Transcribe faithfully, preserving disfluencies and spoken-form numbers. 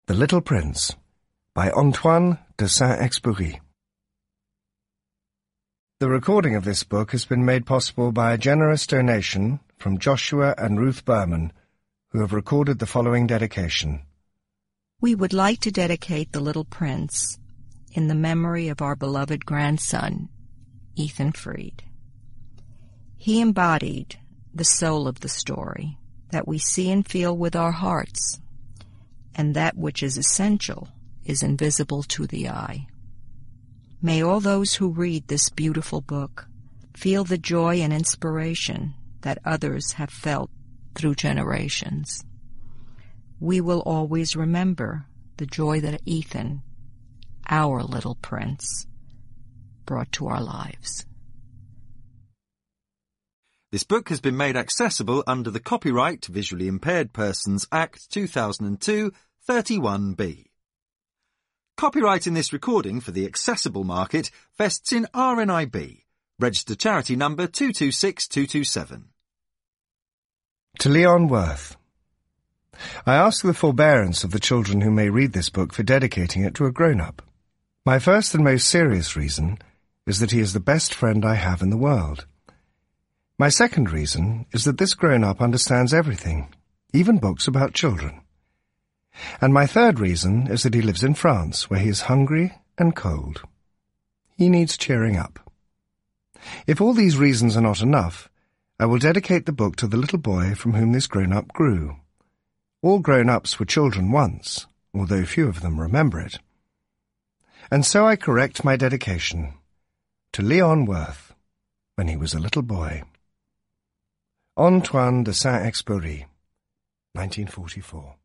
The Little Prince by Antoine de Saint-Exupéry. The recording of this book has been made possible by a generous donation from Joshua and Ruth Berman, who have recorded the following dedication. We would like to dedicate The Little Prince in the memory of our beloved grandson, Ethan Freed. He embodied the soul of the story that we see and feel with our hearts, and that which is essential is invisible to the eye. May all those who read this beautiful book feel the joy and inspiration that others have felt through generations. We will always remember the joy that Ethan, our little prince, brought to our lives. This book has been made accessible under the Copyright to Visually Impaired Persons Act two thousand two, thirty-one B. Copyright in this recording for the accessible market vests in R N I B, registered charity number two two six two two seven. To Leon Worth. I ask the forbearance of the children who may read this book for dedicating it to a grown-up. My first and most serious reason is that he is the best friend I have in the world. My second reason is that this grown-up understands everything, even books about children. And my third reason is that he lives in France, where he is hungry and cold. He needs cheering up. If all these reasons are not enough, I will dedicate the book to the little boy from whom this grown-up grew. All grown-ups were children once, although few of them remember it. And so I correct my dedication to Leon Worth, when he was a little boy. Antoine de Saint-Exupéry, nineteen forty-four.